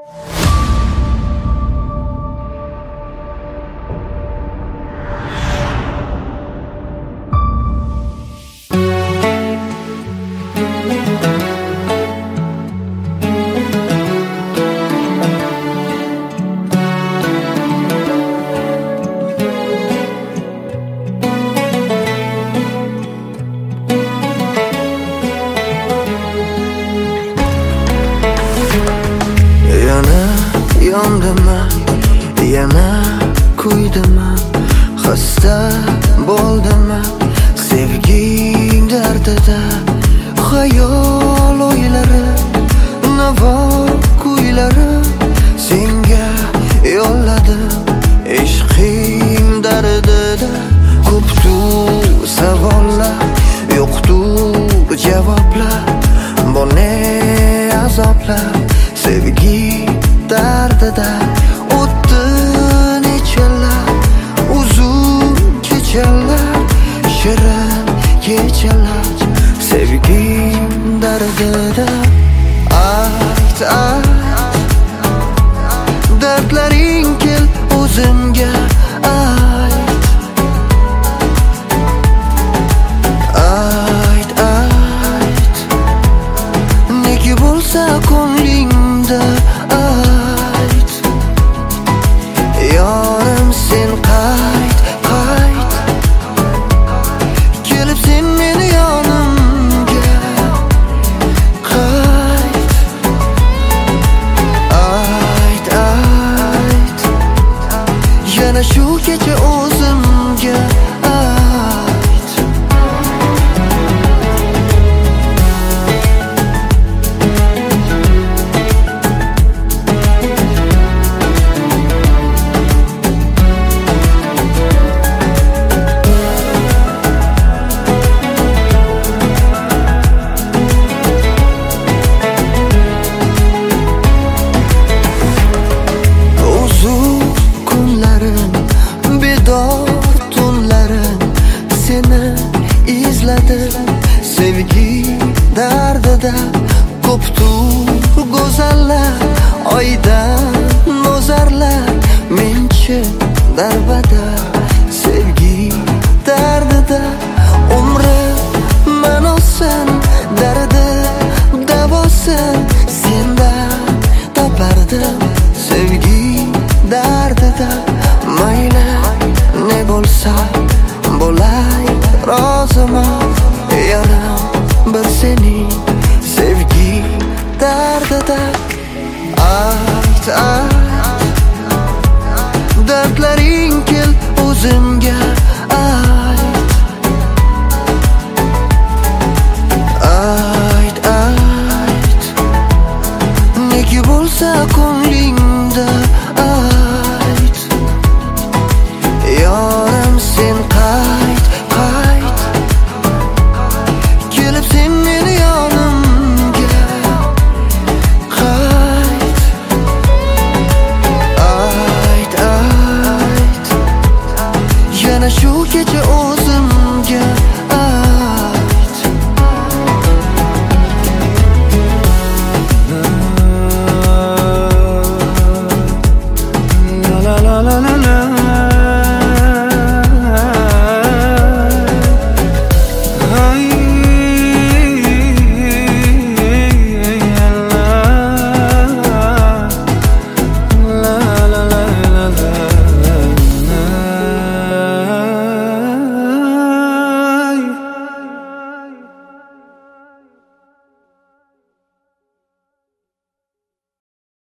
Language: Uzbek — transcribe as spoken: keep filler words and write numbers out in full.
Yondiman, yana kuydiman, xasta bo'ldiman sevging dardida. Xayol o'ylari, navo kuylari senga yo'lladim ishqing dardida. Ko'pdir savollar, yo'qdir javoblar, bu ne azoblar sevgi dardida. O'tdi nechalar uzun kechalar, shirin kechalar sevging dardida. Ayt, ayt, dardlaring kel o'zimga ayt. Ayt, ayt, nega bo'lsa ko'nglingda ayt. Yorim sen qayt, qayt, kelib sen meni yonimga qayt. Ayt, ayt, yana shu kecha o'zimga ayt. Uzun kunlarim, bedor tunlarim seni izladim sevgi dardida. Ko'pdir go'zallar, oydan nozarlar, menchi darbada.